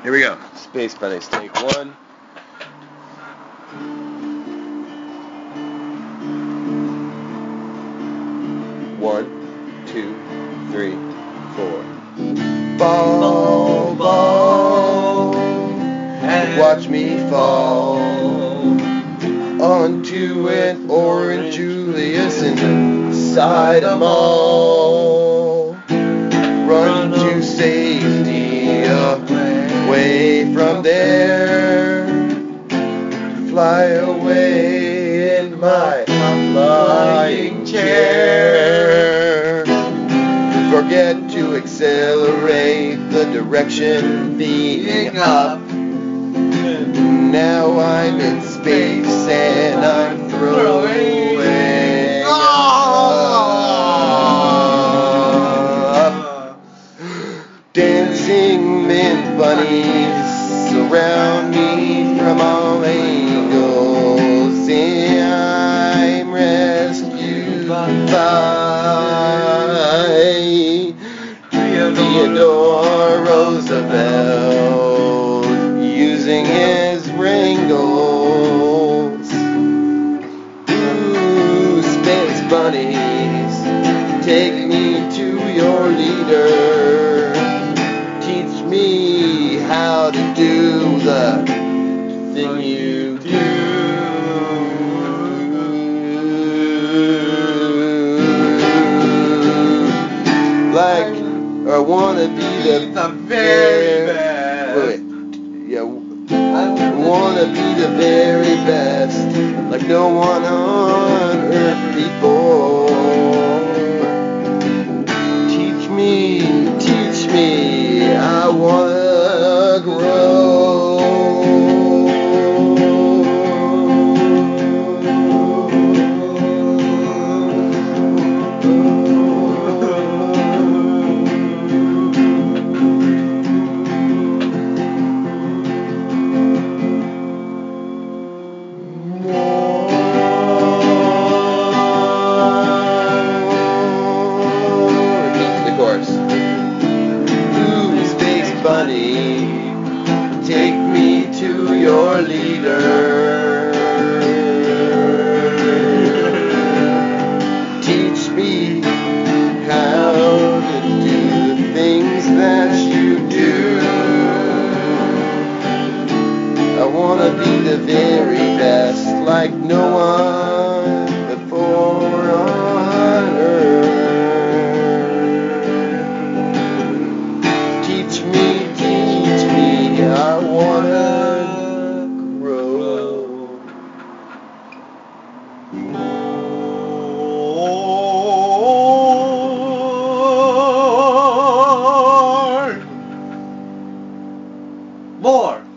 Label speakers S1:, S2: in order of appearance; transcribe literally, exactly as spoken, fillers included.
S1: Here we go. Space Bunnies, take one. One, two, three, four. Fall, fall, and watch me fall onto an orange Julius inside a mall. Run to safety away from there. Fly away in my flying chair. Forget to accelerate the direction being up. Now I'm in space and I'm throwing up. Dancing mint bunnies surround me from all angles. I'm rescued by Theodore Roosevelt using his wrangles. Ooh, space bunnies, take me to your leader. Teach me how to do the thing you do. Like I wanna be the,
S2: the very best.
S1: Wait, yeah, I wanna be the very best, like no one on earth before. Teach me, teach me, I wanna grow. Bunny, take me to your leader. Teach me how to do the things that you do. I wanna be the very best, like no one before on earth. Teach me, teach me, I wanna grow.
S2: More. More.